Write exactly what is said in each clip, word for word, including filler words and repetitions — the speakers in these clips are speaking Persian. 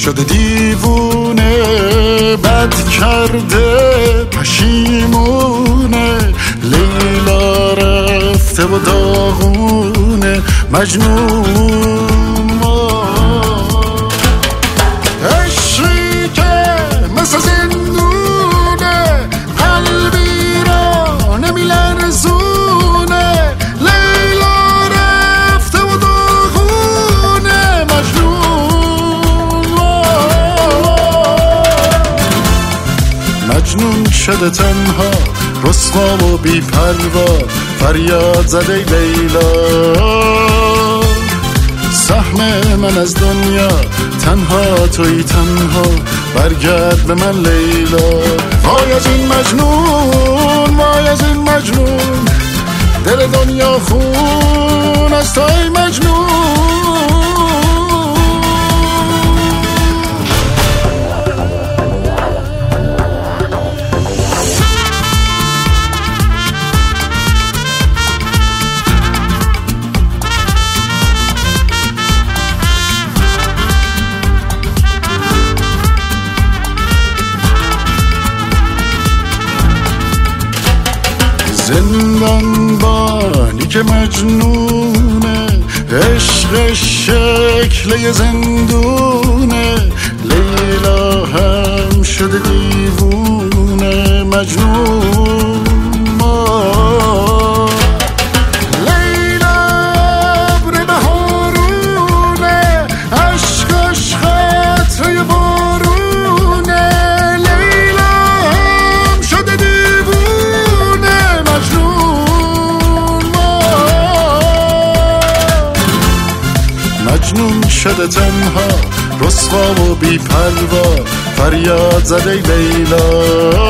شده دیوونه، بد کرده پشیمونه، لیلا رفته و داغونه مجنون. عشقی که مثل زندونه، قلبی را نمیلرزونه، لیلا رفته و داغونه مجنون. مجنون شده تنها، رسوا و بی پروا، فریاد زده لیلا. سهم من از دنیا، تنها توی تنها، برگرد به من لیلا. وای از این مجنون، وای از این مجنون، دل دنیا خون از توی مجنون. زندان بانی که مجنونه، عشق شکل زندونه، لیلا هم شده دیوونه مجنون. لیلا ابر بهارونه، عشقش خطره بارونه، لیلا هم شده دیوونه مجنون. مجنون شده تنها، رسوا و بی پروا، فریاد زده لیلا.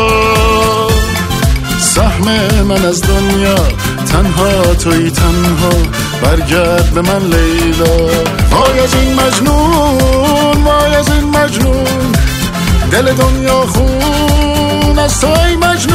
سهم من از دنیا، تنها توی تنها، برگرد به من لیلا. وای از این مجنون، وای از این مجنون، دل دنیا خون از توی مجنون.